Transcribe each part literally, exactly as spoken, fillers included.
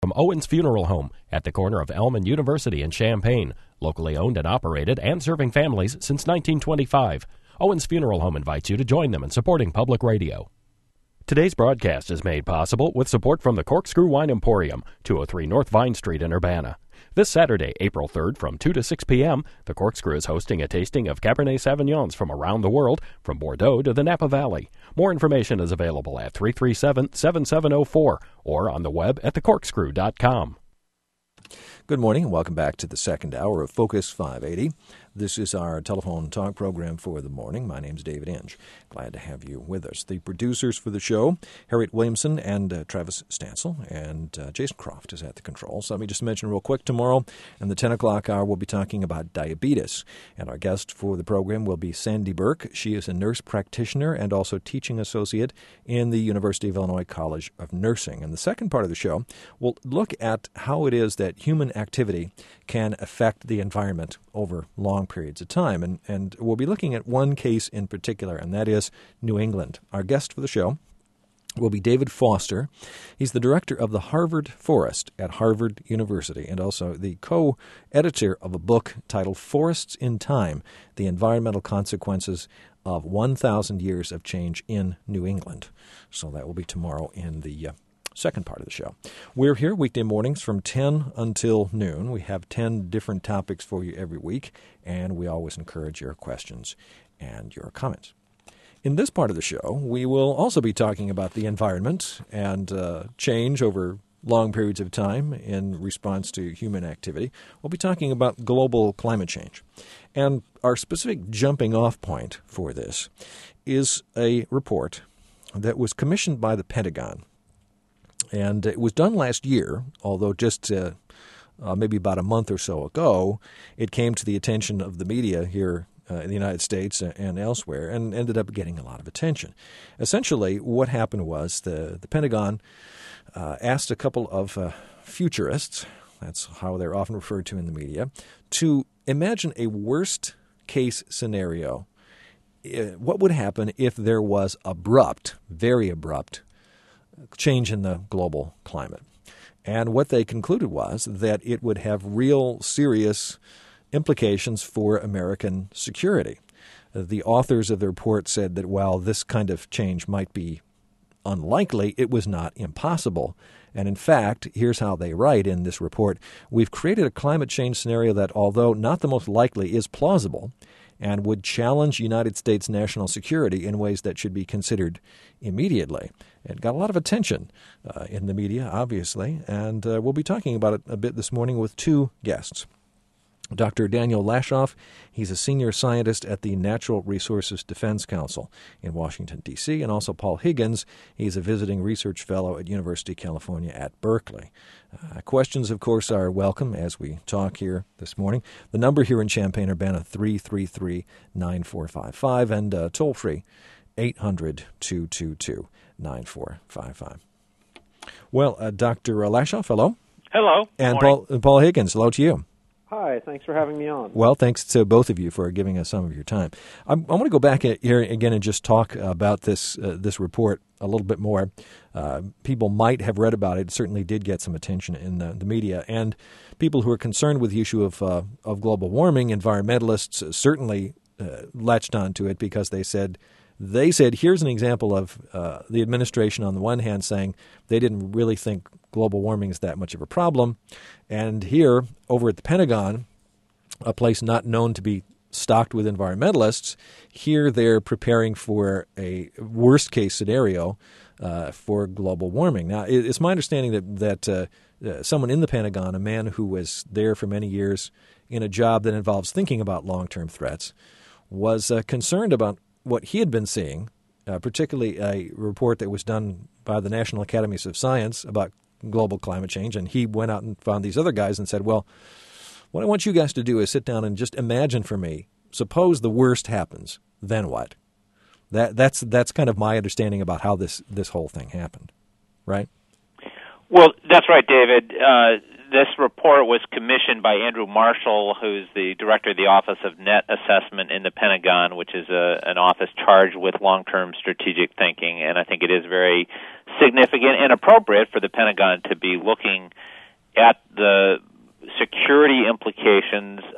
from Owens Funeral Home at the corner of Elm and University in Champaign. Locally owned and operated and serving families since nineteen twenty-five. Owens Funeral Home invites you to join them in supporting public radio. Today's broadcast is made possible with support from the Corkscrew Wine Emporium, two oh three North Vine Street in Urbana. This Saturday, April third, from two to six p.m., the Corkscrew is hosting a tasting of Cabernet Sauvignons from around the world, from Bordeaux to the Napa Valley. More information is available at three three seven, seven seven zero four or on the web at the corkscrew dot com. Good morning and welcome back to the second hour of Focus five eighty. This is our telephone talk program for the morning. My name's David Inge. Glad to have you with us. The producers for the show, Harriet Williamson and uh, Travis Stansel, and uh, Jason Croft is at the controls. Let me just mention real quick, tomorrow in the ten o'clock hour, we'll be talking about diabetes. And our guest for the program will be Sandy Burke. She is a nurse practitioner and also teaching associate in the University of Illinois College of Nursing. And the second part of the show, we'll look at how it is that human activity can affect the environment over long periods of time. And, and we'll be looking at one case in particular, and that is New England. Our guest for the show will be David Foster. He's the director of the Harvard Forest at Harvard University and also the co-editor of a book titled Forests in Time, The Environmental Consequences of one thousand Years of Change in New England. So that will be tomorrow in the uh, second part of the show. We're here weekday mornings from ten until noon. We have ten different topics for you every week, and we always encourage your questions and your comments. In this part of the show, we will also be talking about the environment and uh, change over long periods of time in response to human activity. We'll be talking about global climate change. And our specific jumping-off point for this is a report that was commissioned by the Pentagon. And it was done last year, although just uh, uh, maybe about a month or so ago, it came to the attention of the media here uh, in the United States and elsewhere and ended up getting a lot of attention. Essentially, what happened was the, the Pentagon uh, asked a couple of uh, futurists, that's how they're often referred to in the media, to imagine a worst-case scenario. What would happen if there was abrupt, very abrupt, change in the global climate? And what they concluded was that it would have real serious implications for American security. The authors of the report said that while this kind of change might be unlikely, it was not impossible. And in fact, here's how they write in this report: we've created a climate change scenario that, although not the most likely, is plausible and would challenge United States national security in ways that should be considered immediately. It got a lot of attention uh, in the media, obviously, and uh, we'll be talking about it a bit this morning with two guests. Doctor Daniel Lashoff, he's a senior scientist at the Natural Resources Defense Council in Washington, D C, and also Paul Higgins, he's a visiting research fellow at University of California at Berkeley. Uh, questions, of course, are welcome as we talk here this morning. The number here in Champaign-Urbana, three three three, nine four five five, and uh, toll-free, eight hundred, two two two, nine four five five. Well, uh, Doctor Lashoff, hello. Hello. And Paul, Paul Higgins, hello to you. Hi, thanks for having me on. Well, thanks to both of you for giving us some of your time. I, I want to go back here again and just talk about this uh, this report a little bit more. Uh, people might have read about it. It certainly did get some attention in the, the media. And people who are concerned with the issue of, uh, of global warming, environmentalists certainly uh, latched onto it because they said, they said, here's an example of uh, the administration on the one hand saying they didn't really think global warming is that much of a problem. And here, over at the Pentagon, a place not known to be stocked with environmentalists, here they're preparing for a worst-case scenario uh, for global warming. Now, it's my understanding that, that uh, uh, someone in the Pentagon, a man who was there for many years in a job that involves thinking about long-term threats, was uh, concerned about what he had been seeing, uh, particularly a report that was done by the National Academies of Science about global climate change. And he went out and found these other guys and said, well, what I want you guys to do is sit down and just imagine for me, suppose the worst happens, then what? That that's that's kind of my understanding about how this, this whole thing happened, right? Well, that's right, David. Uh, this report was commissioned by Andrew Marshall, who's the director of the Office of Net Assessment in the Pentagon, which is a, an office charged with long-term strategic thinking. And I think it is very significant and appropriate for the Pentagon to be looking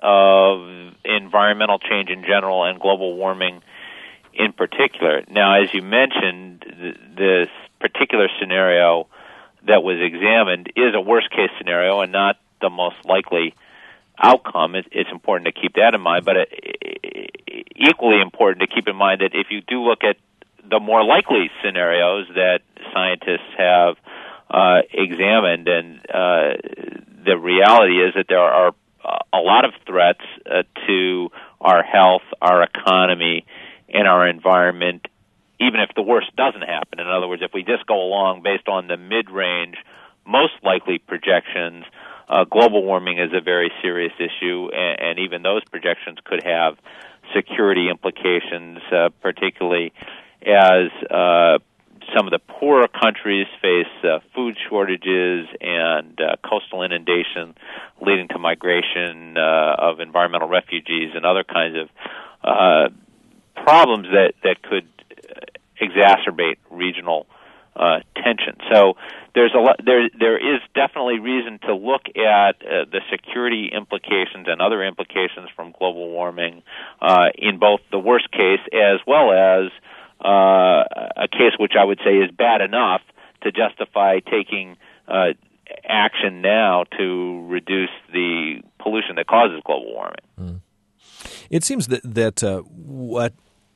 of environmental change in general and global warming in particular. Now, as you mentioned, th- this particular scenario that was examined is a worst-case scenario and not the most likely outcome. It, it's important to keep that in mind, but it, it, equally important to keep in mind that if you do look at the more likely scenarios that scientists have uh, examined, and uh, the reality is that there are a lot of threats uh, to our health, our economy, and our environment, even if the worst doesn't happen. In other words, if we just go along based on the mid-range, most likely projections, uh, global warming is a very serious issue, and, and even those projections could have security implications, uh, particularly as uh, some of the poorer countries face uh, food shortages and uh, coastal inundation, leading to migration uh, of environmental refugees and other kinds of uh, problems that, that could exacerbate regional uh, tension. So there's a lot, there there is definitely reason to look at uh, the security implications and other implications from global warming uh, in both the worst case as well as uh, a case which I would say is bad enough to justify taking uh, action now to reduce the pollution that causes global warming. Mm. It seems that that uh, what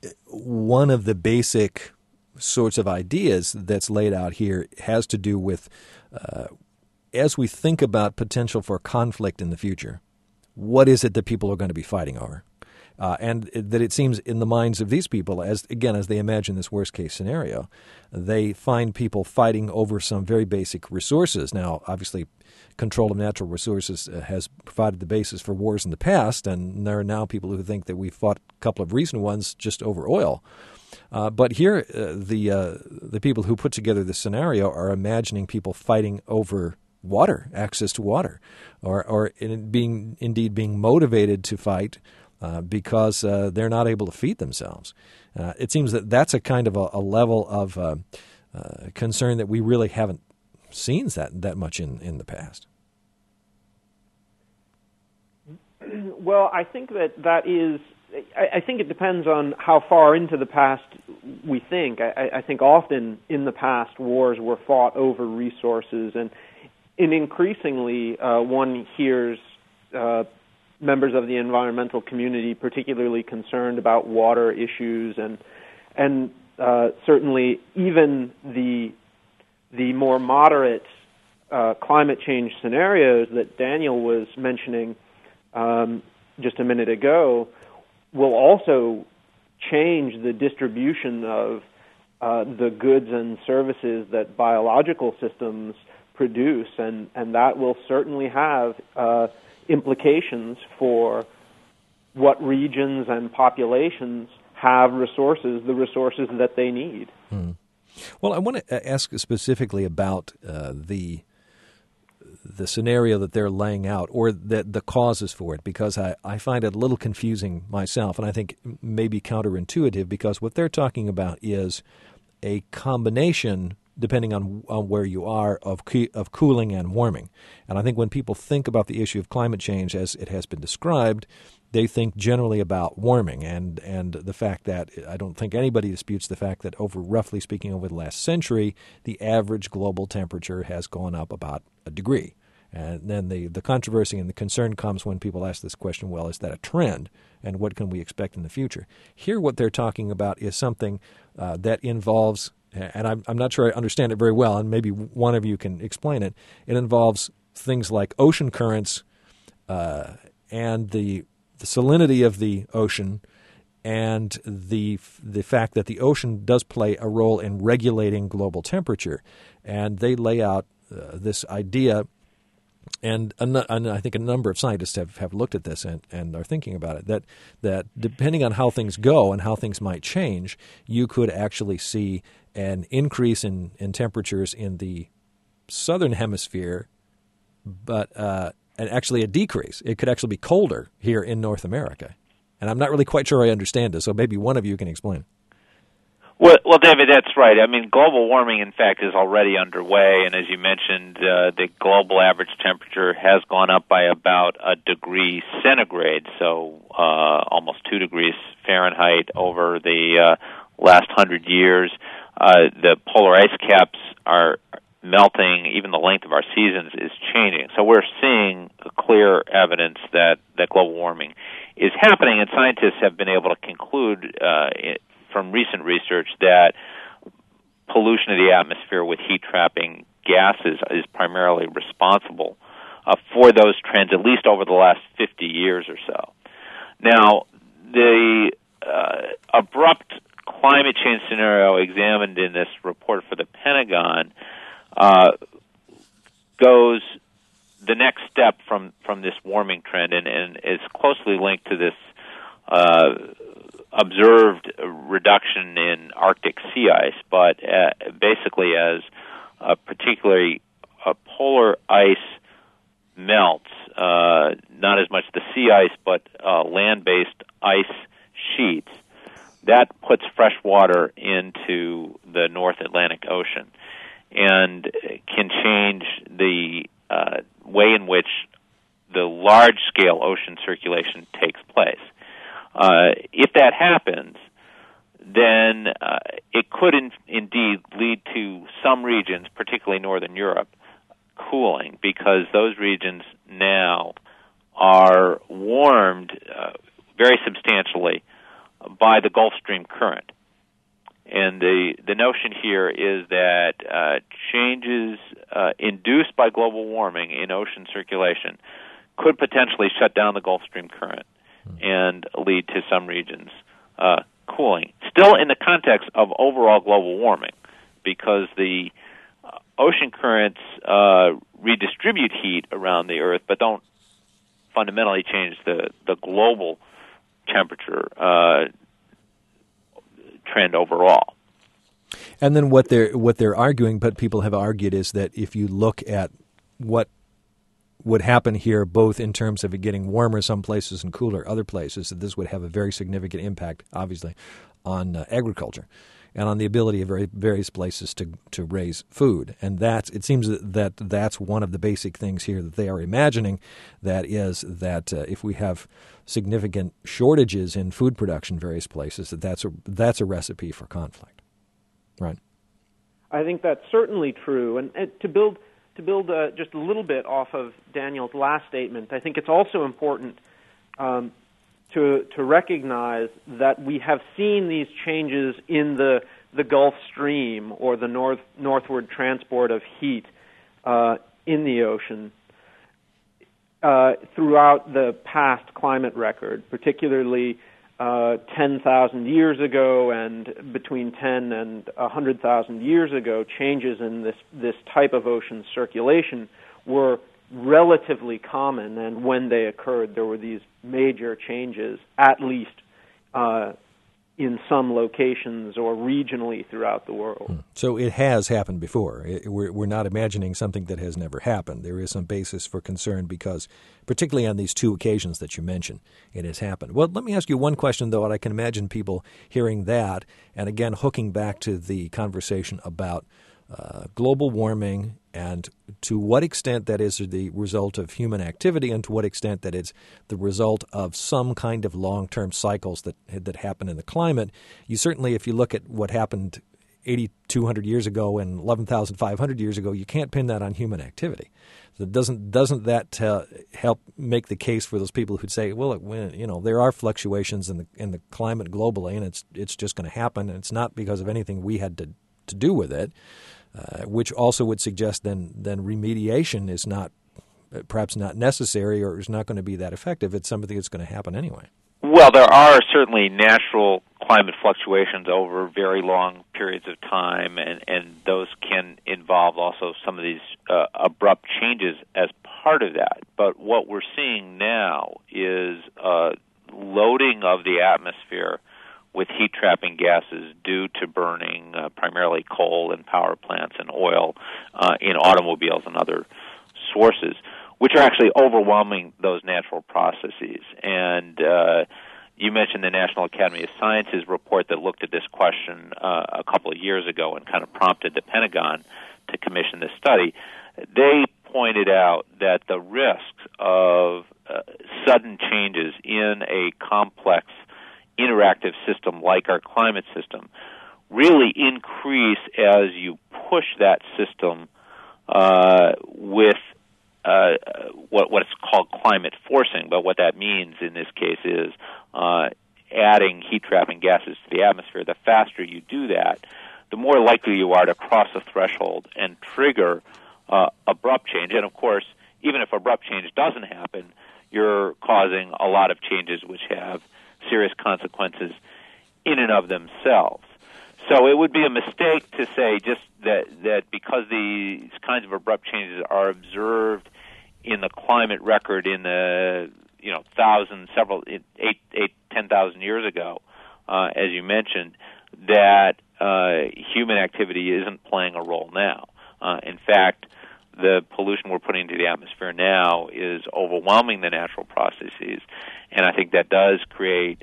one of the basic sorts of ideas that's laid out here has to do with uh, as we think about potential for conflict in the future, what is it that people are going to be fighting over? Uh, and that it seems in the minds of these people, as again, as they imagine this worst-case scenario, they find people fighting over some very basic resources. Now, obviously, control of natural resources uh, has provided the basis for wars in the past, and there are now people who think that we fought a couple of recent ones just over oil. Uh, but here, uh, the uh, the people who put together this scenario are imagining people fighting over water, access to water, or or in being indeed being motivated to fight uh, because uh, they're not able to feed themselves. Uh, it seems that that's a kind of a, a level of uh, uh, concern that we really haven't seen that that much in, in the past. Well, I think that that is. I think it depends on how far into the past we think. I, I think often in the past wars were fought over resources, and, and increasingly uh, one hears uh, members of the environmental community particularly concerned about water issues, and and uh, certainly even the the more moderate uh, climate change scenarios that Daniel was mentioning um, just a minute ago will also change the distribution of uh, the goods and services that biological systems produce, and, and that will certainly have uh, implications for what regions and populations have resources, the resources that they need. Hmm. Well, I want to ask specifically about uh, the the scenario that they're laying out, or the, the causes for it, because I, I find it a little confusing myself, and I think maybe counterintuitive, because what they're talking about is a combination, depending on, on where you are, of co- of cooling and warming. And I think when people think about the issue of climate change as it has been described, they think generally about warming, and, and the fact that I don't think anybody disputes the fact that over, roughly speaking, over the last century, the average global temperature has gone up about a degree. And then the, the controversy and the concern comes when people ask this question, well, is that a trend, and what can we expect in the future? Here what they're talking about is something uh, that involves, and I'm, I'm not sure I understand it very well, and maybe one of you can explain it, it involves things like ocean currents uh, and the the salinity of the ocean, and the the fact that the ocean does play a role in regulating global temperature. And they lay out uh, this idea, and, and I think a number of scientists have, have looked at this and, and are thinking about it, that that depending on how things go and how things might change, you could actually see an increase in, in temperatures in the southern hemisphere, but uh, and actually a decrease. It could actually be colder here in North America. And I'm not really quite sure I understand this, so maybe one of you can explain. Well, well, David, that's right. I mean, global warming, in fact, is already underway, and as you mentioned, uh, the global average temperature has gone up by about a degree centigrade, so uh, almost two degrees Fahrenheit over the uh, last hundred years. Uh, the polar ice caps are melting. Even the length of our seasons is changing. So we're seeing clear evidence that, that global warming is happening, and scientists have been able to conclude uh, it, from recent research that pollution of the atmosphere with heat-trapping gases is primarily responsible uh, for those trends, at least over the last fifty years or so. Now, the uh, abrupt climate change scenario examined in this report for the Pentagon uh, goes the next step from, from this warming trend and, and is closely linked to this uh, observed reduction in Arctic sea ice, but uh, basically as uh, particularly uh, polar ice melts, uh, not as much the sea ice, but uh, land-based ice sheets, that puts fresh water into the North Atlantic Ocean and can change the uh, way in which the large-scale ocean circulation takes place. Uh, if that happens, then uh, it could in, indeed lead to some regions, particularly Northern Europe, cooling, because those regions now are warmed uh, very substantially by the Gulf Stream current. And the, the notion here is that uh, changes uh, induced by global warming in ocean circulation could potentially shut down the Gulf Stream current and lead to some regions uh, cooling. Still in the context of overall global warming, because the uh, ocean currents uh, redistribute heat around the Earth, but don't fundamentally change the, the global temperature uh, trend overall. And then what they're what they're arguing, but people have argued, is that if you look at what would happen here, both in terms of it getting warmer some places and cooler other places, that this would have a very significant impact, obviously, on uh, agriculture and on the ability of very, various places to to raise food. And that's, it seems that, that that's one of the basic things here that they are imagining, that is that uh, if we have significant shortages in food production in various places, that that's a, that's a recipe for conflict. Right. I think that's certainly true. And, and to build to build uh, just a little bit off of Daniel's last statement, I think it's also important um, to to recognize that we have seen these changes in the the Gulf Stream, or the north northward transport of heat uh, in the ocean uh, throughout the past climate record, particularly uh, ten thousand years ago and between ten and one hundred thousand years ago. Changes in this, this type of ocean circulation were relatively common, and when they occurred, there were these major changes, at least uh, in some locations or regionally throughout the world. So it has happened before. It, we're, we're not imagining something that has never happened. There is some basis for concern because, particularly on these two occasions that you mentioned, it has happened. Well, let me ask you one question, though, and I can imagine people hearing that, and again, hooking back to the conversation about uh, global warming and to what extent that is the result of human activity and to what extent that it's the result of some kind of long-term cycles that that happen in the climate. You certainly, if you look at what happened eighty-two hundred years ago and eleven thousand five hundred years ago, you can't pin that on human activity. So doesn't doesn't that uh, help make the case for those people who'd say, well, it, you know, there are fluctuations in the in the climate globally, and it's it's just going to happen, and it's not because of anything we had to to do with it. Uh, which also would suggest then then remediation is not perhaps not necessary or is not going to be that effective. It's something that's going to happen anyway. Well, there are certainly natural climate fluctuations over very long periods of time, and, and those can involve also some of these uh, abrupt changes as part of that. But what we're seeing now is uh, loading of the atmosphere with heat-trapping gases due to burning uh, primarily coal in power plants and oil uh, in automobiles and other sources, which are actually overwhelming those natural processes. And uh, you mentioned the National Academy of Sciences report that looked at this question uh, a couple of years ago and kind of prompted the Pentagon to commission this study. They pointed out that the risks of uh, sudden changes in a complex interactive system like our climate system really increase as you push that system uh, with uh, what what's called climate forcing. But what that means in this case is uh, adding heat-trapping gases to the atmosphere. The faster you do that, the more likely you are to cross a threshold and trigger uh, abrupt change. And, of course, even if abrupt change doesn't happen, you're causing a lot of changes which have serious consequences in and of themselves. So it would be a mistake to say just that, that because these kinds of abrupt changes are observed in the climate record in the, you know, thousand, several, eight, eight, ten thousand years ago, uh, as you mentioned, that uh, human activity isn't playing a role now. Uh, in fact, the pollution we're putting into the atmosphere now is overwhelming the natural processes, and I think that does create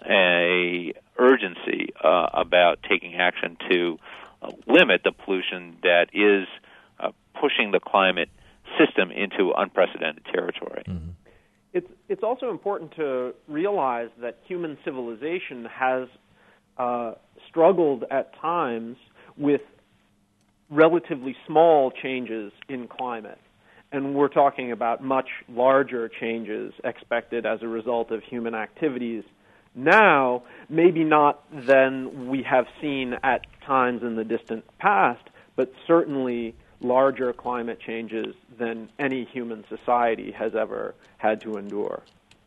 a urgency uh, about taking action to uh, limit the pollution that is uh, pushing the climate system into unprecedented territory. Mm-hmm. It's it's also important to realize that human civilization has uh, struggled at times with relatively small changes in climate. And we're talking about much larger changes expected as a result of human activities now, maybe not than we have seen at times in the distant past, but certainly larger climate changes than any human society has ever had to endure.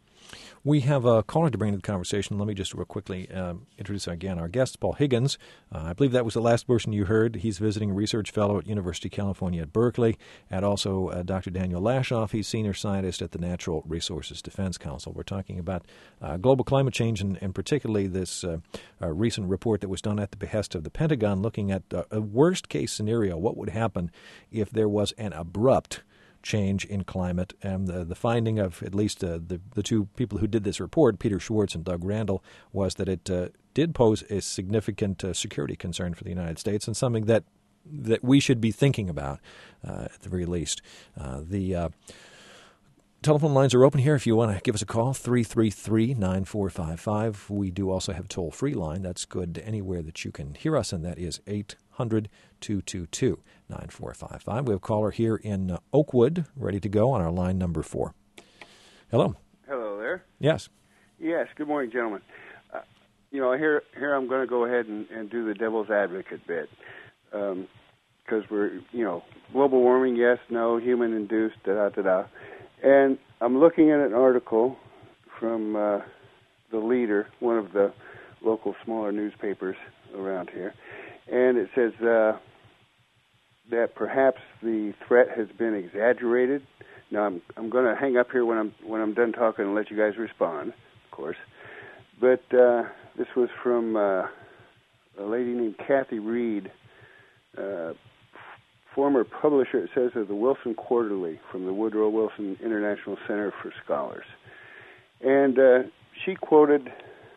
We have a caller to bring to the conversation. Let me just real quickly um, introduce again our guest, Paul Higgins. Uh, I believe that was the last person you heard. He's visiting research fellow at University of California at Berkeley, and also uh, Doctor Daniel Lashoff. He's senior scientist at the Natural Resources Defense Council. We're talking about uh, global climate change, and, and particularly this uh, uh, recent report that was done at the behest of the Pentagon looking at uh, a worst-case scenario. What would happen if there was an abrupt change in climate? And the, the finding of at least uh, the, the two people who did this report, Peter Schwartz and Doug Randall, was that it uh, did pose a significant uh, security concern for the United States, and something that that we should be thinking about uh, at the very least. Uh, the uh, telephone lines are open here if you want to give us a call, three three three, nine four five five. We do also have a toll-free line. That's good anywhere that you can hear us, and that is eight hundred, two two two, nine four five five. We have a caller here in uh, Oakwood, ready to go on our line number four. Hello. Hello there. Yes. Yes, good morning, gentlemen. Uh, you know, here here I'm going to go ahead and, and do the devil's advocate bit. Because um, we're, you know, global warming, yes, no, human-induced, da-da-da-da. And I'm looking at an article from uh, The Leader, one of the local smaller newspapers around here. And it says uh, that perhaps the threat has been exaggerated. Now I'm I'm going to hang up here when I'm when I'm done talking and let you guys respond, of course. But uh, this was from uh, a lady named Kathy Reed, uh, former publisher, it says, of the Wilson Quarterly from the Woodrow Wilson International Center for Scholars, and uh, she quoted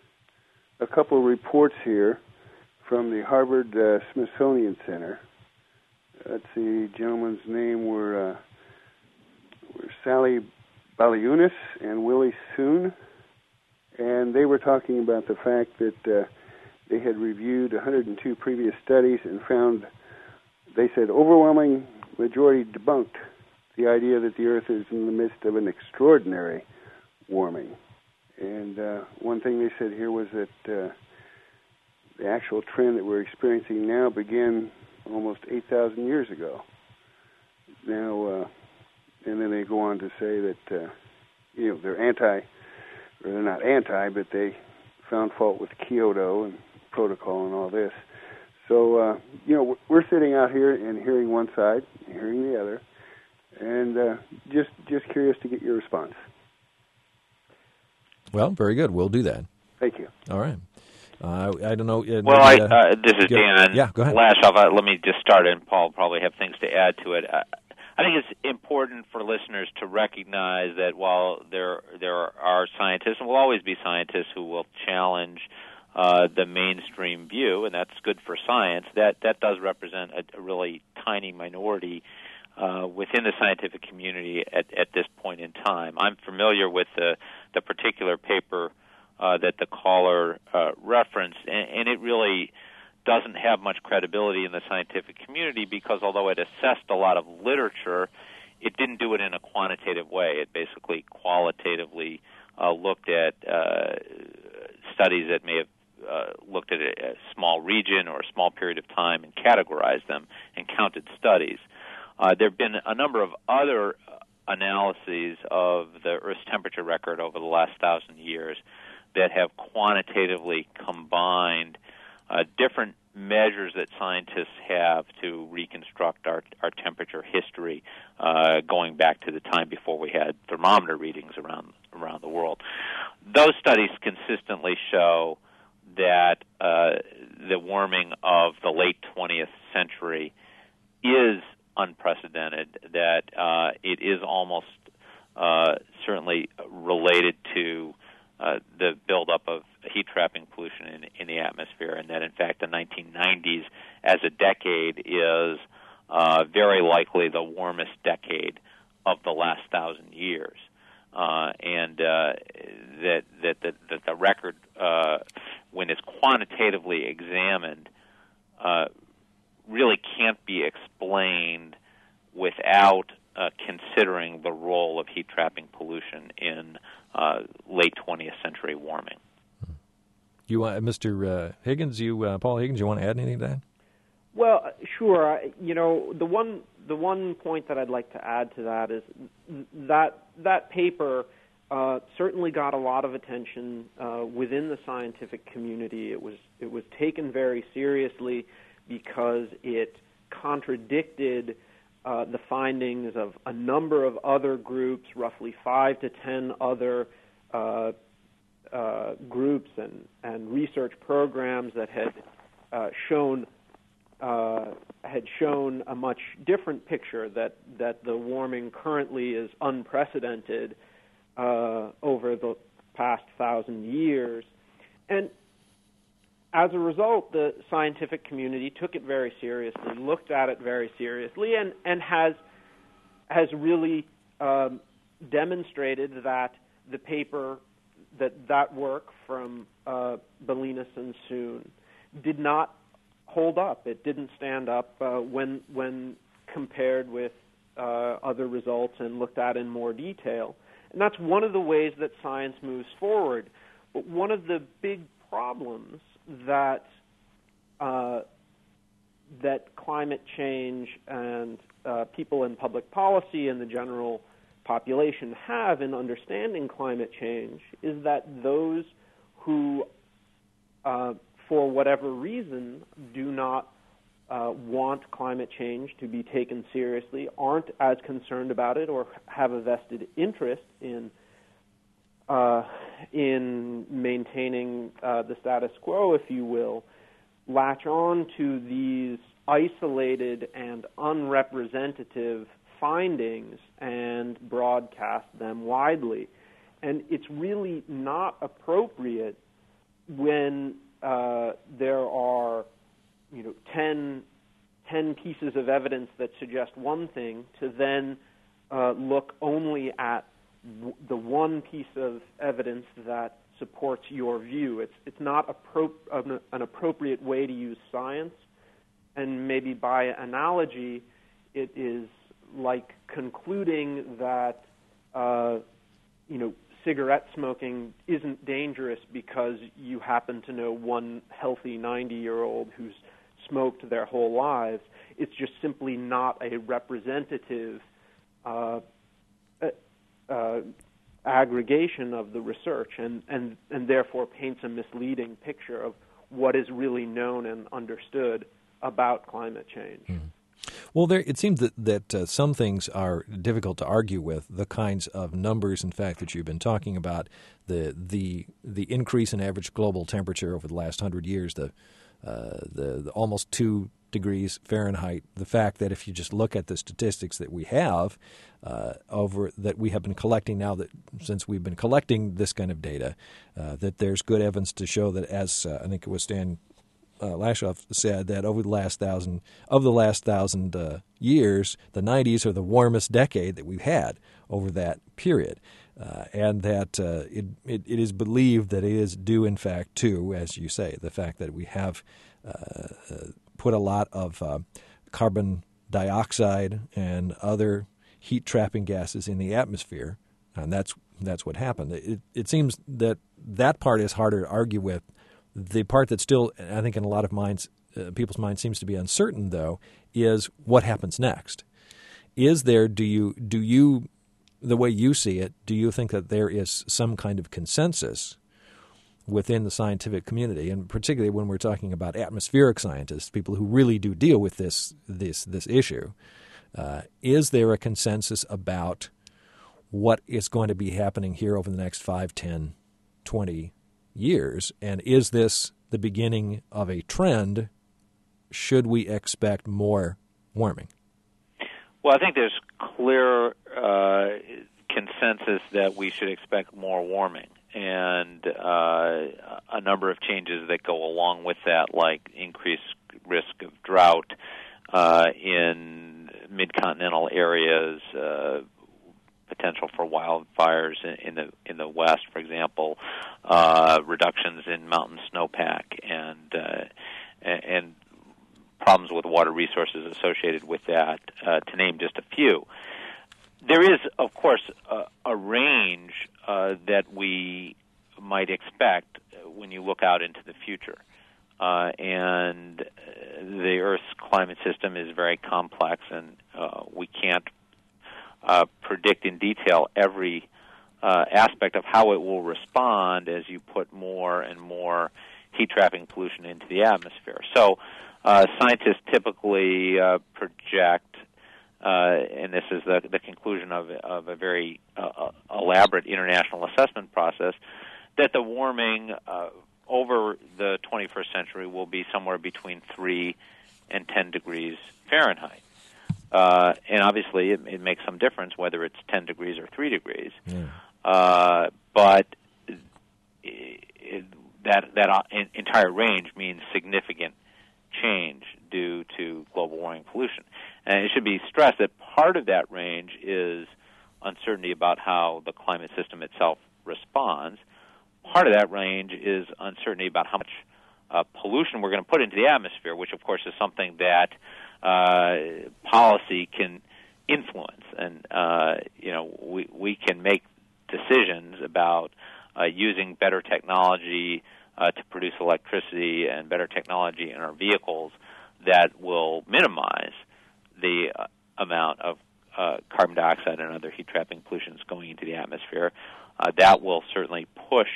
a couple of reports here from the Harvard uh, Smithsonian Center. Let's see, gentlemen's name were, uh, were Sally Baliunas and Willie Soon, and they were talking about the fact that uh, they had reviewed one hundred two previous studies and found, they said, overwhelming majority debunked the idea that the Earth is in the midst of an extraordinary warming. And uh, one thing they said here was that uh, the actual trend that we're experiencing now began almost eight thousand years ago. Now, uh, and then they go on to say that, uh, you know, they're anti, or they're not anti, but they found fault with Kyoto and protocol and all this. So, uh, you know, we're sitting out here and hearing one side, and hearing the other, and uh, just just curious to get your response. Well, very good. We'll do that. Thank you. All right. Uh, I don't know. Uh, well, maybe, I, uh, uh, this is go, Dan. Yeah, go ahead. Lashoff, uh, let me just start, and Paul probably have things to add to it. Uh, I think it's important for listeners to recognize that while there there are scientists, and will always be scientists who will challenge uh, the mainstream view, and that's good for science, that, that does represent a, a really tiny minority uh, within the scientific community at, at this point in time. I'm familiar with the, the particular paper uh, that the caller uh, referenced, and, and it really doesn't have much credibility in the scientific community because although it assessed a lot of literature, it didn't do it in a quantitative way. It basically qualitatively uh, looked at uh, studies that may have uh, looked at a, a small region or a small period of time and categorized them and counted studies. Uh, there have been a number of other analyses of the Earth's temperature record over the last thousand years that have quantitatively combined Uh, different measures that scientists have to reconstruct our, our temperature history, uh, going back to the time before we had thermometer readings around around the world. Those studies consistently show that uh, the warming of the late twentieth century is unprecedented, that uh, it is almost uh, certainly related to Uh, the buildup of heat-trapping pollution in, in the atmosphere, and that, in fact, the nineteen nineties as a decade is uh, very likely the warmest decade of the last thousand years. Uh, and uh, that, that, that, that the record, uh, when it's quantitatively examined, uh, really can't be explained without Uh, considering the role of heat-trapping pollution in uh, late twentieth century warming. You, uh, Mister Uh, Higgins, you, uh, Paul Higgins, you want to add anything to that? Well, sure. I, you know, the one the one point that I'd like to add to that is that that paper uh, certainly got a lot of attention uh, within the scientific community. It was it was taken very seriously because it contradicted Uh, the findings of a number of other groups, roughly five to ten other uh, uh, groups and, and research programs that had uh, shown uh, had shown a much different picture, that, that the warming currently is unprecedented uh, over the past thousand years. And as a result, the scientific community took it very seriously, looked at it very seriously, and, and has has really um, demonstrated that the paper, that that work from uh, Balinas and Soon did not hold up. It didn't stand up uh, when when compared with uh, other results and looked at in more detail. And that's one of the ways that science moves forward. But one of the big problems that uh, that climate change and uh, people in public policy and the general population have in understanding climate change is that those who, uh, for whatever reason, do not uh, want climate change to be taken seriously, aren't as concerned about it or have a vested interest in Uh, in maintaining uh, the status quo, if you will, latch on to these isolated and unrepresentative findings and broadcast them widely. And it's really not appropriate when uh, there are, you know, ten, ten pieces of evidence that suggest one thing to then uh, look only at the one piece of evidence that supports your view. It's it's not appro- an, an appropriate way to use science, and maybe by analogy, it is like concluding that uh, you know cigarette smoking isn't dangerous because you happen to know one healthy ninety-year-old who's smoked their whole lives. It's just simply not a representative Uh, Uh, aggregation of the research, and, and, and therefore paints a misleading picture of what is really known and understood about climate change. Mm. Well, there, it seems that, that uh, some things are difficult to argue with, the kinds of numbers, in fact, that you've been talking about, the the the increase in average global temperature over the last hundred years, the, uh, the the almost two degrees Fahrenheit, the fact that if you just look at the statistics that we have uh, over that we have been collecting now that since we've been collecting this kind of data, uh, that there's good evidence to show that, as uh, I think it was Stan uh, Lashoff said, that over the last thousand of the last thousand uh, years, the nineties are the warmest decade that we've had over that period. Uh, and that uh, it, it, it is believed that it is due, in fact, to, as you say, the fact that we have uh, put a lot of uh, carbon dioxide and other heat-trapping gases in the atmosphere, and that's that's what happened. It, it seems that that part is harder to argue with. The part that still, I think, in a lot of minds, uh, people's minds seems to be uncertain, though, is what happens next. Is there? Do you do you the way you see it, do you think that there is some kind of consensus within the scientific community, and particularly when we're talking about atmospheric scientists, people who really do deal with this this this issue, uh, is there a consensus about what is going to be happening here over the next five, ten, twenty years? And is this the beginning of a trend? Should we expect more warming? Well, I think there's clear uh, consensus that we should expect more warming, and uh, a number of changes that go along with that, like increased risk of drought uh, in mid-continental areas, uh, potential for wildfires in, in the in the west, for example, uh, reductions in mountain snowpack, and uh, and problems with water resources associated with that, uh, to name just a few. There is, of course, a, a range uh, that we might expect when you look out into the future. Uh, and the Earth's climate system is very complex, and uh, we can't uh, predict in detail every uh, aspect of how it will respond as you put more and more heat-trapping pollution into the atmosphere. So uh, scientists typically uh, project, uh, and this is the, the conclusion of, of a very uh, elaborate international assessment process, that the warming uh, over the twenty-first century will be somewhere between three and ten degrees Fahrenheit. Uh, and obviously it, it makes some difference whether it's ten degrees or three degrees. Yeah. Uh, but it, it, that, that uh, entire range means significant change due to global warming pollution. And it should be stressed that part of that range is uncertainty about how the climate system itself responds. Part of that range is uncertainty about how much uh, pollution we're going to put into the atmosphere, which, of course, is something that uh, policy can influence. And, uh, you know, we, we can make decisions about uh, using better technology uh, to produce electricity and better technology in our vehicles that will minimize the uh, amount of uh, carbon dioxide and other heat-trapping pollutions going into the atmosphere. Uh, that will certainly push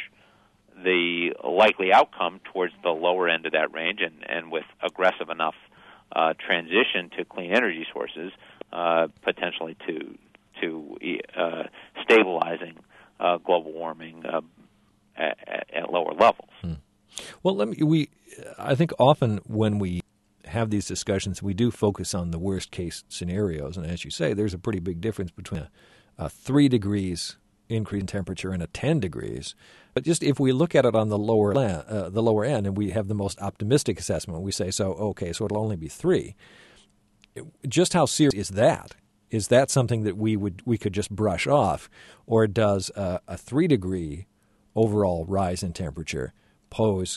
the likely outcome towards the lower end of that range, and, and with aggressive enough uh, transition to clean energy sources, uh, potentially to to uh, stabilizing uh, global warming uh, at, at lower levels. Hmm. Well, let me. We, I think often when we have these discussions, we do focus on the worst case scenarios, and as you say, there's a pretty big difference between a, a three degrees increase in temperature and a ten degrees. But just if we look at it on the lower land, uh, the lower end, and we have the most optimistic assessment, we say, so okay, so it'll only be three. Just how serious is that? Is that something that we would we could just brush off, or does uh, a three degree overall rise in temperature pose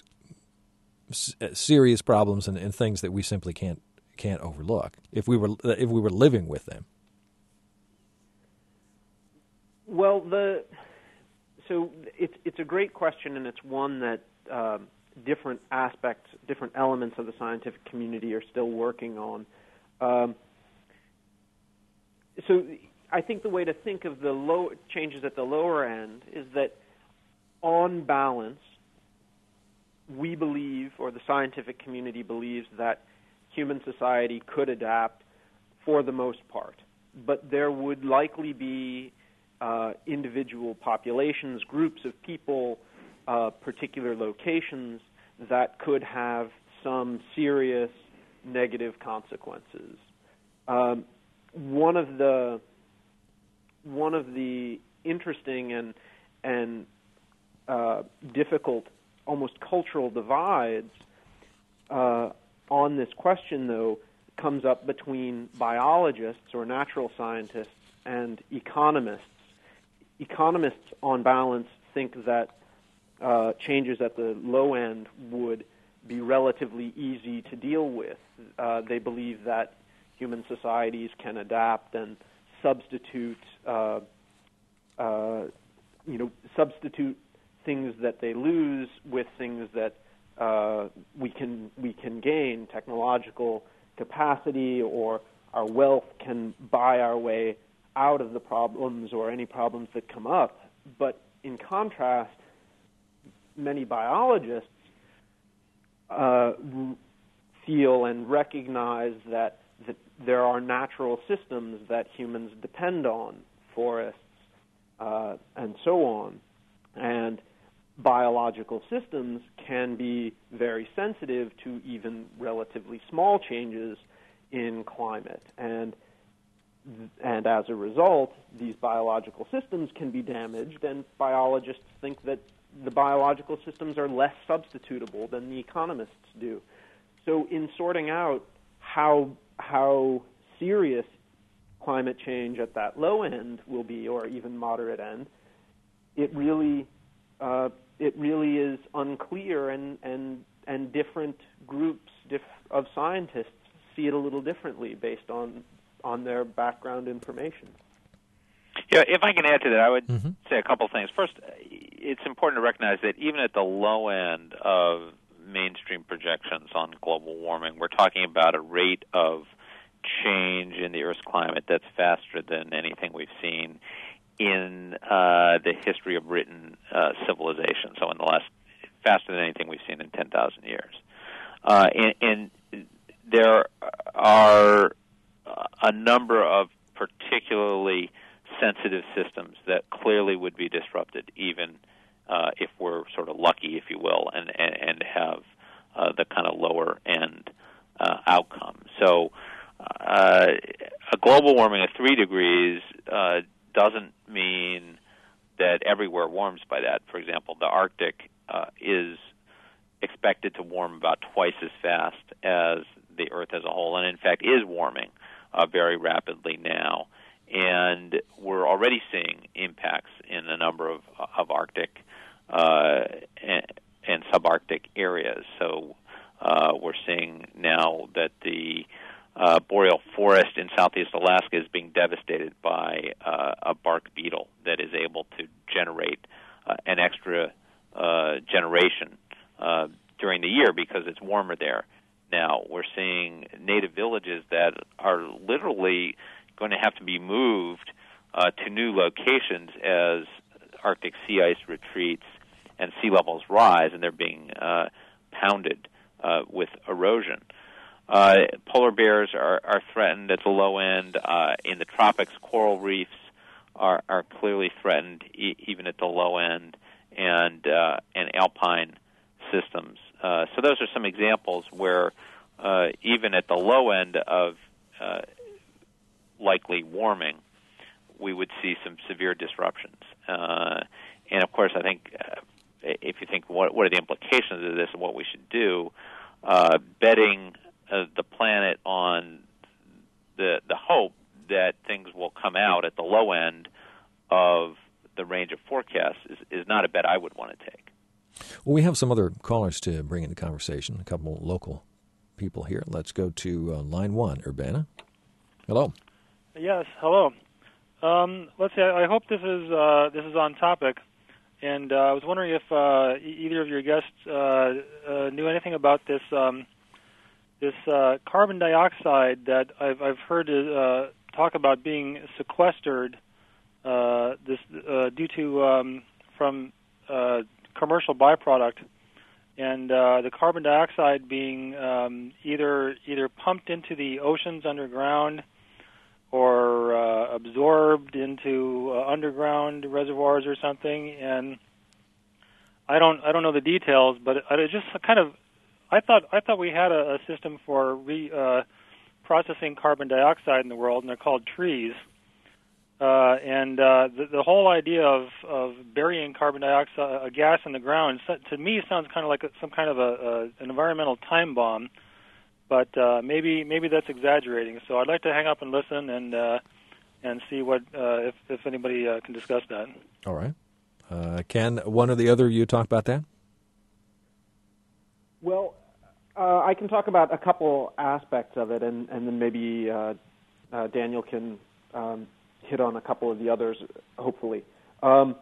s- serious problems and, and things that we simply can't can't overlook if we were if we were living with them? Well, the so it's it's a great question, and it's one that um, different aspects, different elements of the scientific community are still working on. Um, so I think the way to think of the low changes at the lower end is that, on balance, we believe, or the scientific community believes, that human society could adapt for the most part, but there would likely be Uh, individual populations, groups of people, uh, particular locations that could have some serious negative consequences. Um, one of the one of the interesting and and uh, difficult, almost cultural divides uh, on this question, though, comes up between biologists or natural scientists and economists. Economists, on balance, think that uh, changes at the low end would be relatively easy to deal with. Uh, they believe that human societies can adapt and substitute, uh, uh, you know, substitute things that they lose with things that uh, we can we can gain. Technological capacity or our wealth can buy our way out of the problems or any problems that come up. But in contrast, many biologists uh, feel and recognize that, that there are natural systems that humans depend on, forests uh, and so on. And biological systems can be very sensitive to even relatively small changes in climate. And and as a result, these biological systems can be damaged, and biologists think that the biological systems are less substitutable than the economists do. So in sorting out how how serious climate change at that low end will be, or even moderate end, it really uh, it really is unclear, and and and different groups diff- of scientists see it a little differently based on on their background information. Yeah, if I can add to that, I would mm-hmm. say a couple things. First, it's important to recognize that even at the low end of mainstream projections on global warming, we're talking about a rate of change in the Earth's climate that's faster than anything we've seen in uh, the history of written uh, civilization. So in the last, faster than anything we've seen in ten thousand years. Uh, and, and there are a number of particularly sensitive systems that clearly would be disrupted, even uh, if we're sort of lucky, if you will, and, and, and have uh, the kind of lower end uh, outcome. So uh, a global warming of three degrees uh, doesn't mean that everywhere warms by that. For example, the Arctic uh, is expected to warm about twice as fast as the Earth as a whole, and in fact is warming uh, very rapidly now. And we're already seeing impacts in a number of, of Arctic uh, and, and subarctic areas. So uh, we're seeing now that the uh, boreal forest in southeast Alaska is being devastated by uh, a bark beetle that is able to generate uh, an extra uh, generation uh, during the year because it's warmer there. Now we're seeing native villages that are literally going to have to be moved uh, to new locations as Arctic sea ice retreats and sea levels rise, and they're being uh, pounded uh, with erosion. Uh, polar bears are, are threatened at the low end. Uh, in the tropics, coral reefs are, are clearly threatened e- even at the low end, and uh, and alpine systems. Uh, so those are some examples where uh, even at the low end of uh, likely warming, we would see some severe disruptions. Uh, and of course, I think uh, if you think what, what are the implications of this and what we should do, uh, betting uh, the planet on the the hope that things will come out at the low end of the range of forecasts is, is not a bet I would want to take. Well, we have some other callers to bring into conversation, a couple local people here. Let's go to uh, line one, Urbana. Hello. Yes, hello. Um, let's see. I, I hope this is uh, this is on topic, and uh, I was wondering if uh, e- either of your guests uh, uh, knew anything about this um, this uh, carbon dioxide that I've I've heard uh, talk about being sequestered uh, this uh, due to um, from uh, commercial byproduct, and uh, the carbon dioxide being um, either either pumped into the oceans underground or uh, absorbed into uh, underground reservoirs or something. And I don't I don't know the details, but it just kind of I thought I thought we had a, a system for re, uh, processing carbon dioxide in the world, and they're called trees. Uh, and uh, the, the whole idea of, of burying carbon dioxide, a gas in the ground, to me sounds kind of like a, some kind of a, a an environmental time bomb. But uh, maybe maybe that's exaggerating. So I'd like to hang up and listen and uh, and see what uh, if if anybody uh, can discuss that. All right, uh, Ken, one or the other of you talk about that. Well, uh, I can talk about a couple aspects of it, and and then maybe uh, uh, Daniel can. Um, hit on a couple of the others, hopefully. Um,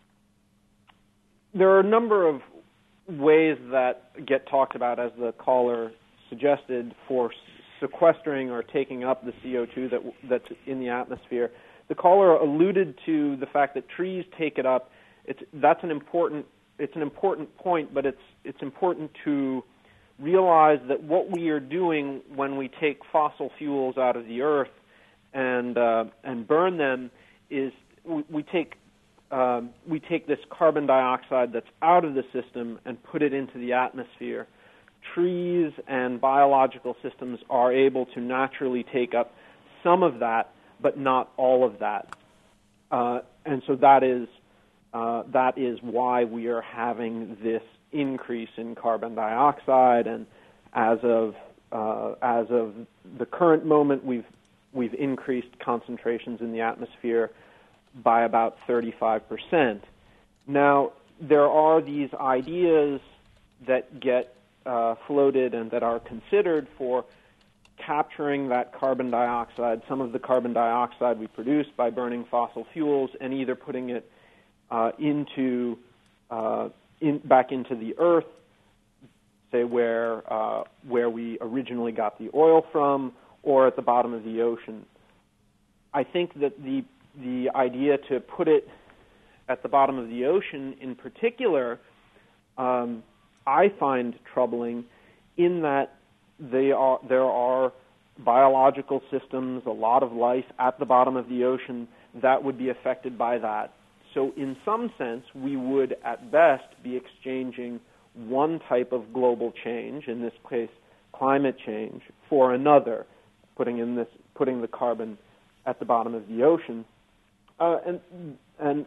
there are a number of ways that get talked about, as the caller suggested, for sequestering or taking up the C O two that that's in the atmosphere. The caller alluded to the fact that trees take it up. It's that's an important it's an important point, but it's it's important to realize that what we are doing when we take fossil fuels out of the earth and uh, and burn them is we, we take um, we take this carbon dioxide that's out of the system and put it into the atmosphere. Trees and biological systems are able to naturally take up some of that, but not all of that, uh, and so that is uh, that is why we are having this increase in carbon dioxide. And as of uh, as of the current moment, we've We've increased concentrations in the atmosphere by about thirty-five percent. Now, there are these ideas that get uh, floated and that are considered for capturing that carbon dioxide, some of the carbon dioxide we produce by burning fossil fuels, and either putting it uh, into uh, in, back into the earth, say where uh, where we originally got the oil from, or at the bottom of the ocean. I think that the the idea to put it at the bottom of the ocean in particular, um, I find troubling in that they are there are biological systems, a lot of life at the bottom of the ocean that would be affected by that. So in some sense, we would at best be exchanging one type of global change, in this case climate change, for another, putting in this, putting the carbon at the bottom of the ocean, uh, and and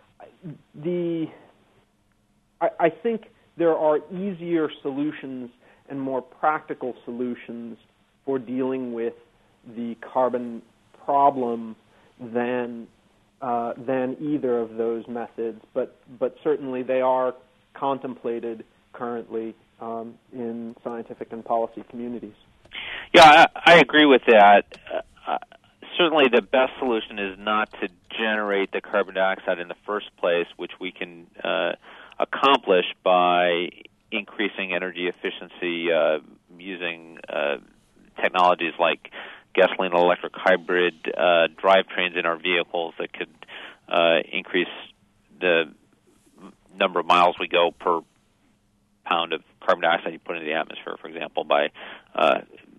the I, I think there are easier solutions and more practical solutions for dealing with the carbon problem than uh, than either of those methods, but but certainly they are contemplated currently um, in scientific and policy communities. Yeah, I, I agree with that. Uh, certainly the best solution is not to generate the carbon dioxide in the first place, which we can uh, accomplish by increasing energy efficiency uh, using uh, technologies like gasoline and electric hybrid uh, drivetrains in our vehicles that could uh, increase the number of miles we go per pound of carbon dioxide you put into the atmosphere, for example, by uh,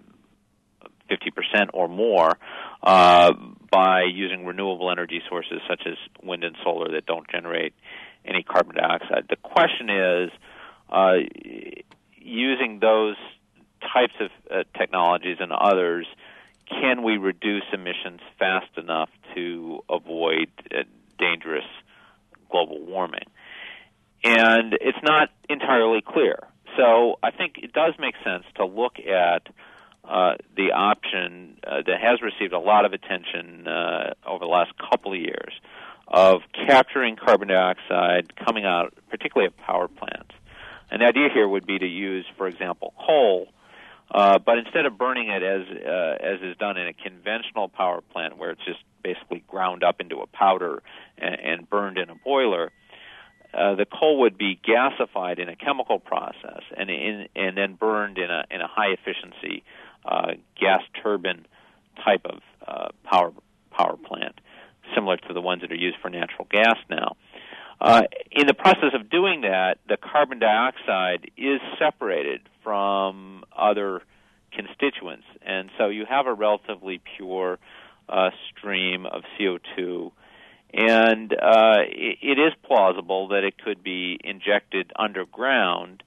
fifty percent or more uh, by using renewable energy sources such as wind and solar that don't generate any carbon dioxide. The question is, uh, using those types of uh, technologies and others, can we reduce emissions fast enough to avoid uh, dangerous global warming? And it's not entirely clear. So I think it does make sense to look at uh, the option uh, that has received a lot of attention uh, over the last couple of years of capturing carbon dioxide coming out, particularly of power plants. And the idea here would be to use, for example, coal, uh, but instead of burning it as uh, as is done in a conventional power plant where it's just basically ground up into a powder and, and burned in a boiler, Uh, the coal would be gasified in a chemical process and in, and then burned in a in a high efficiency uh, gas turbine type of uh, power power plant, similar to the ones that are used for natural gas now. Uh, in the process of doing that, the carbon dioxide is separated from other constituents, and so you have a relatively pure uh, stream of C O two. And uh, it, it is plausible that it could be injected underground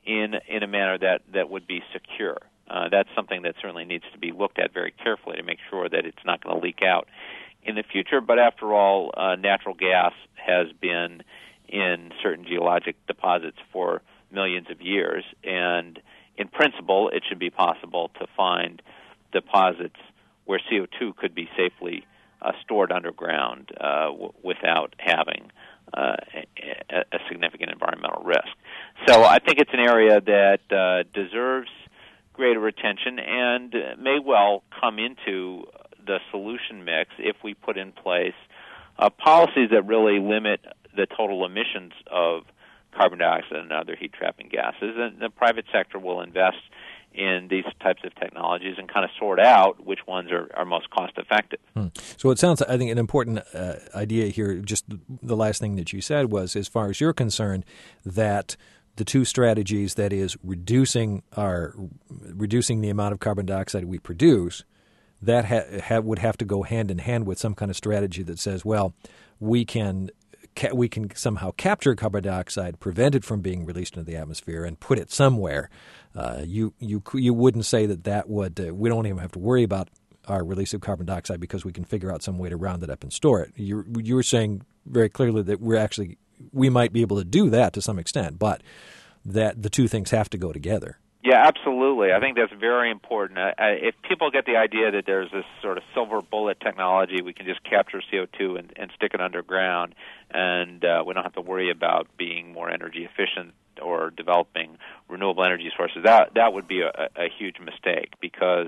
in in a manner that, that would be secure. Uh, that's something that certainly needs to be looked at very carefully to make sure that it's not going to leak out in the future. But after all, uh, natural gas has been in certain geologic deposits for millions of years, and in principle, it should be possible to find deposits where C O two could be safely uh, stored underground uh, w- without having uh, a, a significant environmental risk. So I think it's an area that uh, deserves greater attention and may well come into the solution mix if we put in place uh, policies that really limit the total emissions of carbon dioxide and other heat-trapping gases. And the private sector will invest in these types of technologies and kind of sort out which ones are, are most cost-effective. Hmm. So it sounds, I think, an important uh, idea here, just the last thing that you said was, as far as you're concerned, that the two strategies, that is reducing our reducing the amount of carbon dioxide we produce, that ha- ha- would have to go hand in hand with some kind of strategy that says, well, we can ca- we can somehow capture carbon dioxide, prevent it from being released into the atmosphere, and put it somewhere. Uh, you you you wouldn't say that that would uh, we don't even have to worry about our release of carbon dioxide because we can figure out some way to round it up and store it. You you were saying very clearly that we're actually we might be able to do that to some extent, but that the two things have to go together. Yeah, absolutely. I think that's very important. Uh, if people get the idea that there's this sort of silver bullet technology, we can just capture C O two and, and stick it underground, and uh, we don't have to worry about being more energy efficient or developing renewable energy sources, that that would be a, a huge mistake, because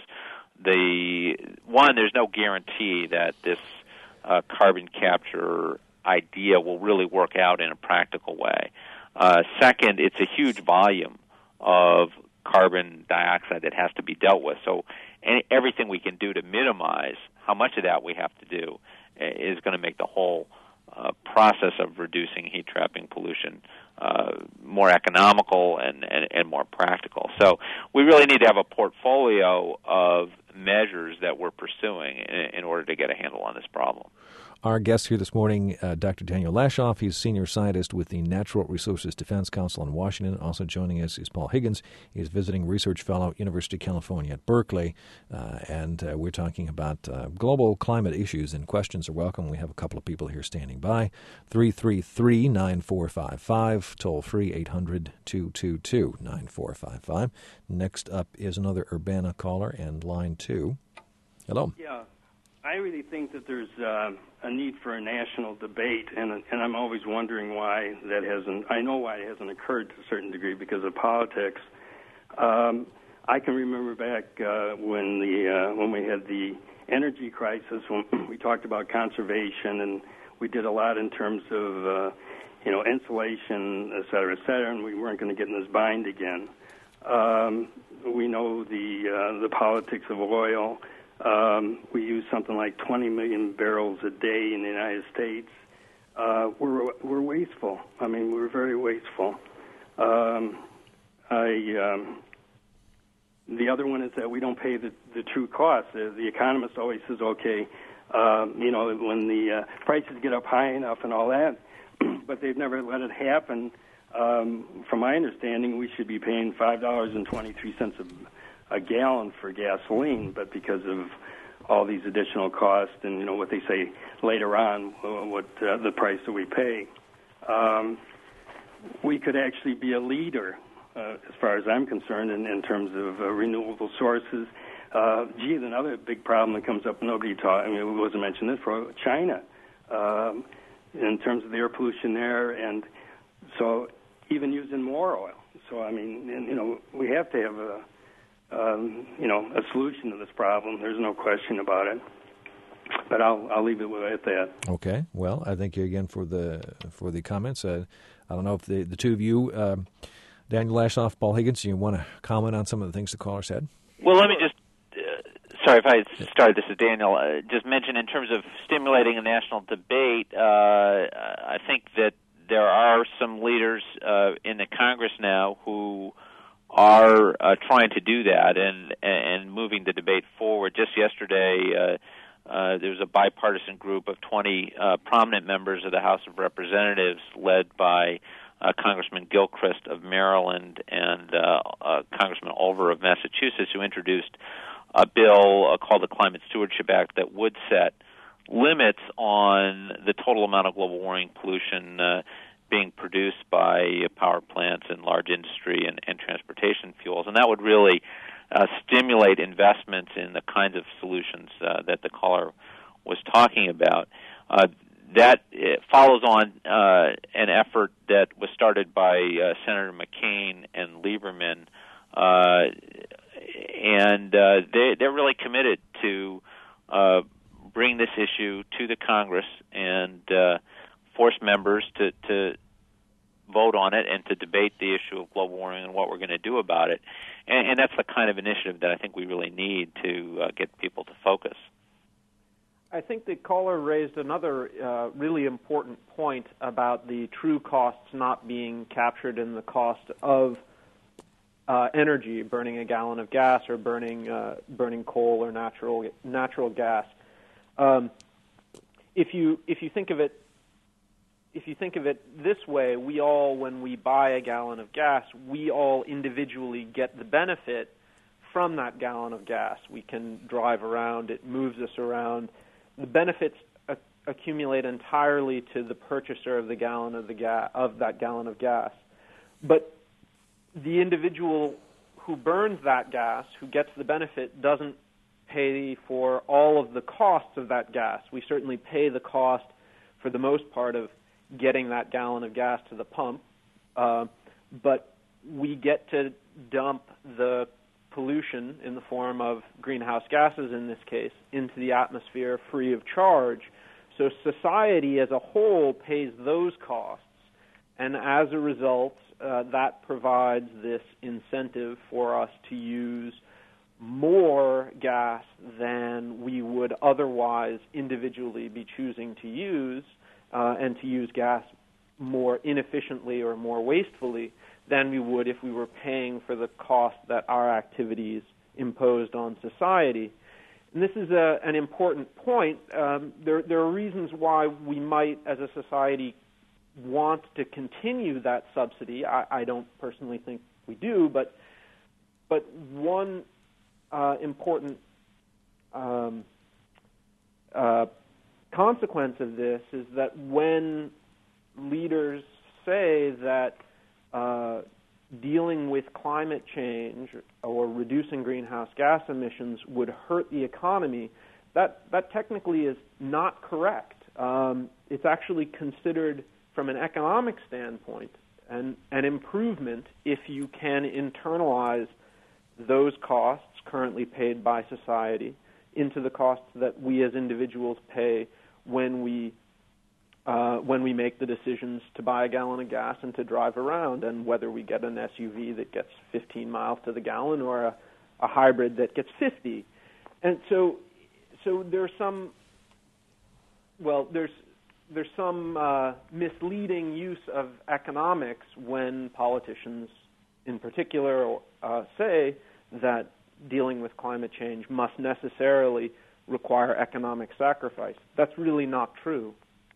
the one, there's no guarantee that this uh, carbon capture idea will really work out in a practical way. Uh, second, it's a huge volume of carbon dioxide that has to be dealt with. So any, everything we can do to minimize how much of that we have to do is going to make the whole uh, process of reducing heat-trapping pollution uh, more economical and, and, and more practical. So we really need to have a portfolio of measures that we're pursuing in, in order to get a handle on this problem. Our guest here this morning, uh, Doctor Daniel Lashoff. He's senior scientist with the Natural Resources Defense Council in Washington. Also joining us is Paul Higgins. He's visiting research fellow at University of California at Berkeley. Uh, and uh, we're talking about uh, global climate issues, and questions are welcome. We have a couple of people here standing by. three three three, nine four five five, toll free eight hundred, two two two, nine four five five. Next up is another Urbana caller, and line two. Hello. Yeah. I really think that there's uh, a need for a national debate, and and I'm always wondering why that hasn't. I know why it hasn't occurred to a certain degree because of politics. Um, I can remember back uh, when the uh, when we had the energy crisis, when we talked about conservation, and we did a lot in terms of uh, you know insulation, et cetera, et cetera, and we weren't going to get in this bind again. Um, we know the uh, the politics of oil. Um, we use something like twenty million barrels a day in the United States. Uh, we're we're wasteful. I mean, we're very wasteful. Um, I um, the other one is that we don't pay the, the true cost. The, the economist always says, okay, um, you know, when the uh, prices get up high enough and all that, but they've never let it happen. Um, from my understanding, we should be paying five dollars and twenty-three cents a a gallon for gasoline, but because of all these additional costs and, you know, what they say later on, what uh, the price that we pay, um, we could actually be a leader, uh, as far as I'm concerned, in, in terms of uh, renewable sources. Uh, gee, another big problem that comes up, nobody talked, I mean, it wasn't mentioned this, for China, um, in terms of the air pollution there, and so even using more oil. So, I mean, and, you know, we have to have a Um, you know, a solution to this problem. There's no question about it. But I'll I'll leave it at that. Okay. Well, I thank you again for the for the comments. Uh, I don't know if the, the two of you, uh, Daniel Lashoff, Paul Higgins, you want to comment on some of the things the caller said? Well, let me just, uh, sorry if I started, this is Daniel, uh, just mention in terms of stimulating a national debate, uh, I think that there are some leaders uh, in the Congress now who are uh, trying to do that and and moving the debate forward. Just yesterday, uh, uh, there was a bipartisan group of twenty uh, prominent members of the House of Representatives, led by uh, Congressman Gilchrist of Maryland and uh, uh, Congressman Ulver of Massachusetts, who introduced a bill uh, called the Climate Stewardship Act that would set limits on the total amount of global warming pollution uh, being produced by power plants and large industry and, and transportation fuels. And that would really uh, stimulate investments in the kinds of solutions uh, that the caller was talking about. Uh, that uh, follows on uh, an effort that was started by uh, Senator McCain and Lieberman, uh, and uh, they, they're really committed to uh, bring this issue to the Congress and uh, force members to, to vote on it and to debate the issue of global warming and what we're going to do about it. And, and that's the kind of initiative that I think we really need to uh, get people to focus. I think the caller raised another uh, really important point about the true costs not being captured in the cost of uh, energy, burning a gallon of gas or burning uh, burning coal or natural natural gas. Um, if you if you think of it if you think of it this way, we all, when we buy a gallon of gas, we all individually get the benefit from that gallon of gas. We can drive around; it moves us around. The benefits a- accumulate entirely to the purchaser of the gallon of the ga- of that gallon of gas. But the individual who burns that gas, who gets the benefit, doesn't pay for all of the costs of that gas. We certainly pay the cost, for the most part, of getting that gallon of gas to the pump, uh, but we get to dump the pollution in the form of greenhouse gases, in this case, into the atmosphere free of charge. So society as a whole pays those costs, and as a result, uh, that provides this incentive for us to use more gas than we would otherwise individually be choosing to use, uh, and to use gas more inefficiently or more wastefully than we would if we were paying for the cost that our activities imposed on society. And this is a, an important point. Um, there, there are reasons why we might, as a society, want to continue that subsidy. I, I don't personally think we do, but but one uh, important um, uh, consequence of this is that when leaders say that Uh, dealing with climate change or reducing greenhouse gas emissions would hurt the economy, that that technically is not correct. Um, it's actually considered, from an economic standpoint, an, an improvement if you can internalize those costs currently paid by society into the costs that we as individuals pay when we Uh, when we make the decisions to buy a gallon of gas and to drive around, and whether we get an S U V that gets fifteen miles to the gallon or a, a hybrid that gets fifty. And so so there's some, well, there's there's some uh, misleading use of economics when politicians in particular uh, say that dealing with climate change must necessarily require economic sacrifice. That's really not true.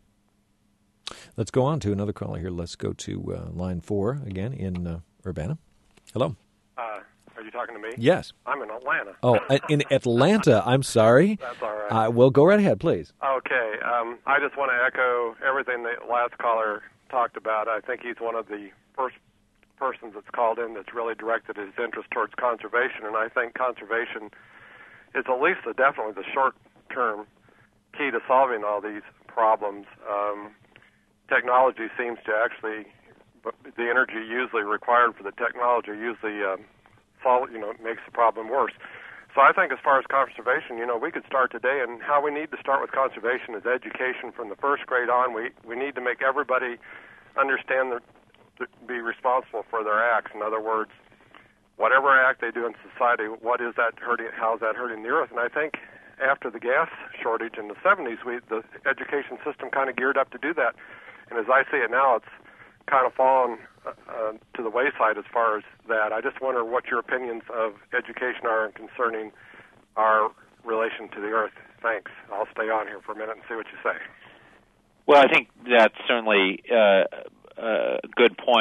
Let's go on to another caller here. Let's go to uh, line four again in uh, Urbana. Hello. Uh, are you talking to me? Yes. I'm in Atlanta. Oh, in Atlanta. I'm sorry. That's all right. Uh, well, go right ahead, please. Okay. Um, I just want to echo everything the last caller talked about. I think he's one of the first persons that's called in that's really directed his interest towards conservation, and I think conservation is at least a, definitely the short-term key to solving all these problems. Um, technology seems to actually, the energy usually required for the technology usually, um, solve, you know, makes the problem worse. So I think as far as conservation, you know, we could start today, and how we need to start with conservation is education from the first grade on. We we need to make everybody understand that to be responsible for their acts. In other words, whatever act they do in society, what is that hurting? How is that hurting the earth? And I think after the gas shortage in the seventies, we the education system kind of geared up to do that. And as I see it now, it's kind of fallen uh, to the wayside as far as that. I just wonder what your opinions of education are concerning our relation to the earth. Thanks. I'll stay on here for a minute and see what you say. Well, I think that's certainly uh, a good point.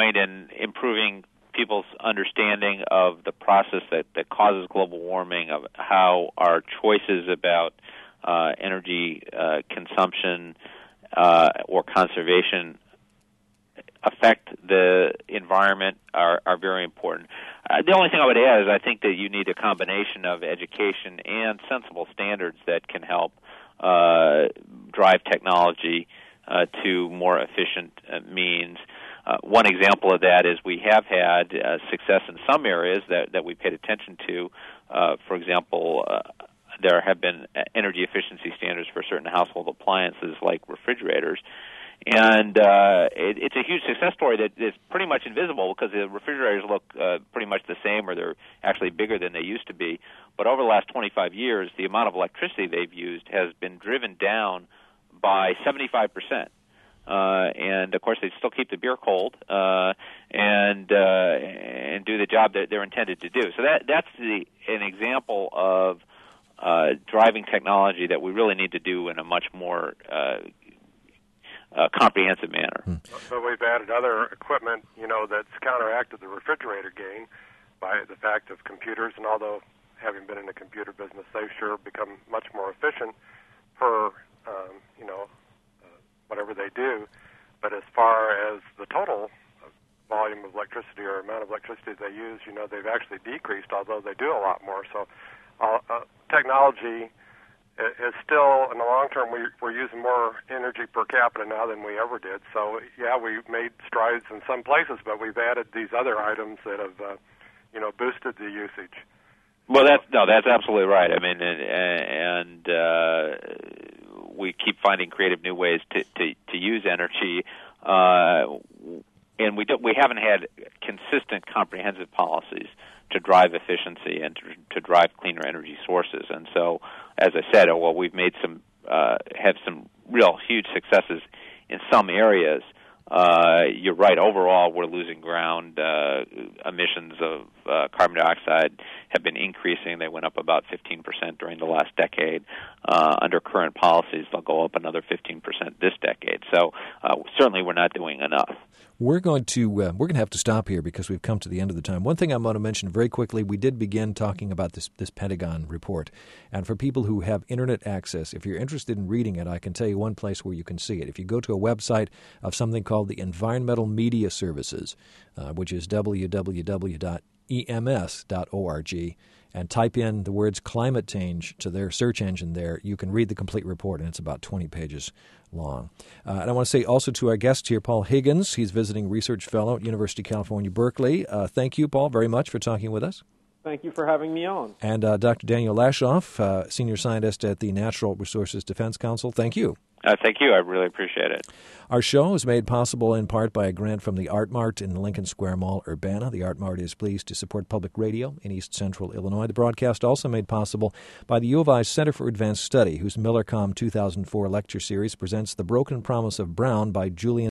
improving people's understanding of the process that, that causes global warming, of how our choices about uh, energy uh, consumption uh, or conservation affect the environment are, are very important. Uh, the only thing I would add is I think that you need a combination of education and sensible standards that can help uh, drive technology uh, to more efficient uh, means. Uh, one example of that is we have had uh, success in some areas that, that we paid attention to. Uh, for example, uh, there have been energy efficiency standards for certain household appliances like refrigerators. And uh, it, it's a huge success story that is pretty much invisible because the refrigerators look uh, pretty much the same, or they're actually bigger than they used to be. But over the last twenty-five years, the amount of electricity they've used has been driven down by seventy-five percent. Uh, and, of course, they still keep the beer cold uh, and uh, and do the job that they're intended to do. So that that's the, an example of uh, driving technology that we really need to do in a much more uh Uh, comprehensive manner. Hmm. So we've added other equipment, you know, that's counteracted the refrigerator gain by the fact of computers. And although having been in the computer business, they've sure become much more efficient per, um, you know, uh, whatever they do. But as far as the total volume of electricity or amount of electricity they use, you know, they've actually decreased, although they do a lot more. So uh, uh, technology is still, in the long term, we, we're using more energy per capita now than we ever did. So, yeah, we've made strides in some places, but we've added these other items that have, uh, you know, boosted the usage. Well, that's no, that's absolutely right. I mean, and, and uh, we keep finding creative new ways to to, to use energy, uh, and we don't, we haven't had consistent, comprehensive policies to drive efficiency and to, to drive cleaner energy sources. And so, as I said, well, we've made some, uh, have some real huge successes in some areas. Uh, you're right, overall we're losing ground. Uh, emissions of uh, carbon dioxide have been increasing. They went up about fifteen percent during the last decade. Uh, under current policies, they'll go up another fifteen percent this decade. So uh, certainly we're not doing enough. We're going to uh, we're going to have to stop here because we've come to the end of the time. One thing I want to mention very quickly: we did begin talking about this this Pentagon report, and for people who have internet access, if you're interested in reading it, I can tell you one place where you can see it. If you go to a website of something called the Environmental Media Services, uh, which is w w w dot e m s dot org, and type in the words climate change to their search engine there, you can read the complete report, and it's about twenty pages long. Uh, and I want to say also to our guest here, Paul Higgins. He's visiting research fellow at University of California, Berkeley. Uh, thank you, Paul, very much for talking with us. Thank you for having me on. And uh, Doctor Daniel Lashoff, uh, senior scientist at the Natural Resources Defense Council. Thank you. Uh, thank you. I really appreciate it. Our show is made possible in part by a grant from the Art Mart in the Lincoln Square Mall, Urbana. The Art Mart is pleased to support public radio in East Central Illinois. The broadcast also made possible by the U of I Center for Advanced Study, whose MillerCom two thousand four lecture series presents The Broken Promise of Brown by Julian